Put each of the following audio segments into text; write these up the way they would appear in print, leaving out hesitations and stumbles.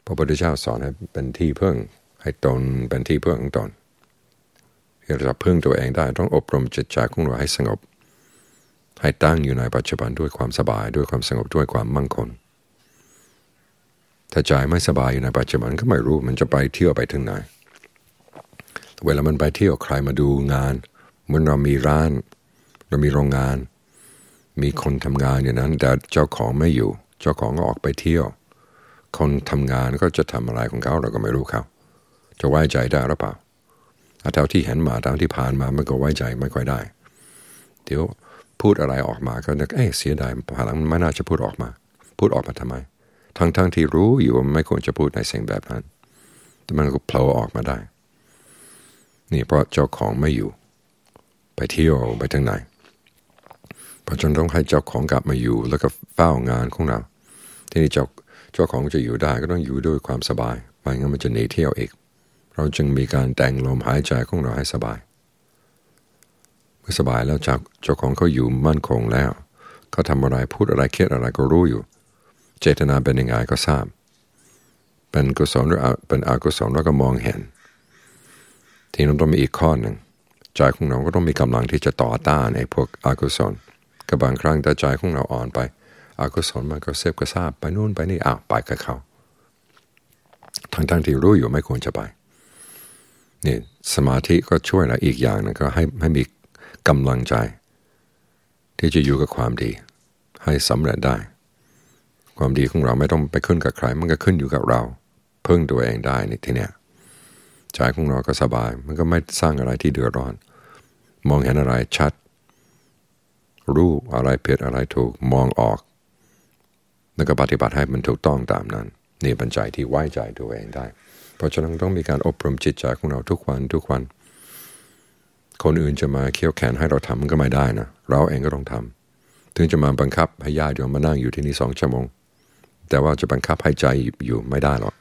พระพุทธเจ้าสอนให้เป็นที่พึ่งให้ตนเป็นที่พึ่งของตนที่เราจะพึ่งตัวเองได้ต้องอบรมจิตใจของเราให้สงบให้ตั้งอยู่ในปัจจุบันด้วยความสบายด้วยความสงบด้วยความมั่นคงถ้าใจไม่สบายอยู่ในปัจจุบันก็ไม่รู้มันจะไปเที่ยวไปถึงไหนเวลามันไปเที่ยวใครมาดูงานเหมือนเรามีร้านเรามีโรงงานมีคนทำงานอยู่นั้นแต่เจ้าของไม่อยู่เจ้าของก็ออกไปเที่ยวคนทำงานก็จะทำอะไรของเขาเราก็ไม่รู้เขาจะไว้ใจได้หรือเปล่าเท่าที่เห็นมาตามที่ผ่านมามันก็ไว้ใจไม่ค่อยได้เดี๋ยวพูดอะไรออกมาก็นึกเสียดายภายหลังมันไม่น่าจะพูดออกมาทำไมทั้งที่รู้อยู่ว่าไม่ควรจะพูดในสิ่งแบบนั้นแต่มันก็โผล่ออกมาได้นี่เพราะเจ้าของไม่อยู่ไปเที่ยวไปทางไหนเพราะฉะนั้นต้องให้เจ้าของกลับมาอยู่แล้วก็เฝ้างานของเราที่นี่เจ้าของจะอยู่ได้ก็ต้องอยู่ด้วยความสบายไม่งั้นมันจะหนีเที่ยวอีกเราจึงมีการแต่งลมหายใจของเราให้สบายเมื่อสบายแล้วเจ้าของเขาอยู่มั่นคงแล้วเขาทำอะไรพูดอะไรคิดอะไรก็รู้อยู่เจตนาเป็นยังไงก็ทราบเป็นกุศลหรือเป็นอกุศลเราก็มองเห็นทีนั้นต้องมีอีกข้อหนึ่งใจของเราก็ต้องมีกำลังที่จะต่อต้านไอ้พวกอกุศลก็บางครั้งแต่ใจของเราอ่อนไปอกุศลมันก็เซฟก็ทราบไปนู่นไปนี่ไปกับเขาทั้งที่รู้อยู่ไม่ควรจะไปนี่สมาธิก็ช่วยนะอีกอย่างนึงก็ให้มีกำลังใจที่จะอยู่กับความดีให้สำเร็จได้ความดีของเราไม่ต้องไปขึ้นกับใครมันก็ขึ้นอยู่กับเราพึ่งตัวเองได้ในที่เนี้ยใจของเราก็สบายมันก็ไม่สร้างอะไรที่เดือดร้อนมองเห็นอะไรชัดรู้อะไรผิดอะไรถูกมองออกแล้วก็ปฏิบัติให้มันถูกต้องตามนั้นนี่เป็นใจที่ไว้ใจตัวเองได้เพราะฉะนั้นต้องมีการอบรมจิตใจของเราทุกวันคนอื่นจะมาเคี่ยวแขนให้เราทำมันก็ไม่ได้นะเราเองก็ต้องทำถึงจะมาบังคับให้ญาติโยมมานั่งอยู่ที่นี่2 ชั่วโมงแต่ว่าจะบังคับให้ใจอยู่ไม่ได้หรอก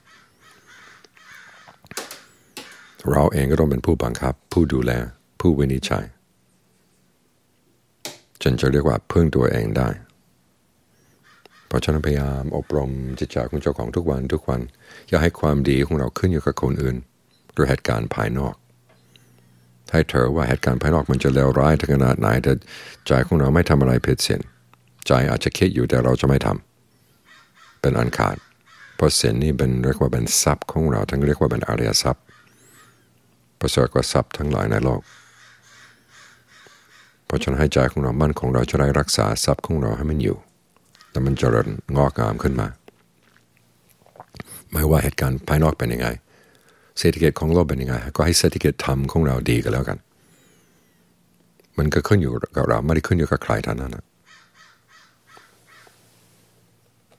เราเองก็ต้องเป็นผู้บังคับผู้ดูแลผู้วินิจฉัยจนจะเรียกว่าพึ่งตัวเองได้เพราะฉะนั้นพยายามอบรมจิตใจของเจ้าของทุกวันอย่าให้ความดีของเราขึ้นอยู่กับคนอื่นหรือเหตุการณ์ภายนอกให้เธอว่าเหตุการณ์ภายนอกมันจะเลวร้ายถึงขนาดไหนแต่ใจของเราไม่ทำอะไรผิดศีลใจอาจจะคิดอยู่แต่เราจะไม่ทำเป็นอันขาดเพราะศีลนี่เป็นเรียกว่าเป็นทรัพย์ของเราทั้งเรียกว่าเป็นอริยทรัพย์ประเสริฐกว่าทรัพย์ทั้งหลายในโลกเพราะฉะนั้นให้ใจของเรามั่นคงเราจะได้รักษาทรัพย์ของเราให้มันอยู่แต่มันเจริญงอกงามขึ้นมาไม่ว่าเหตุการณ์ภายนอกเป็นยังไงเศรษฐกิจของโลกเป็นยังไงก็ให้เศรษฐกิจธรรมของเราดีกันแล้วกันมันก็ขึ้นอยู่กับเราไม่ได้ขึ้นอยู่กับใครเท่านั้นนะ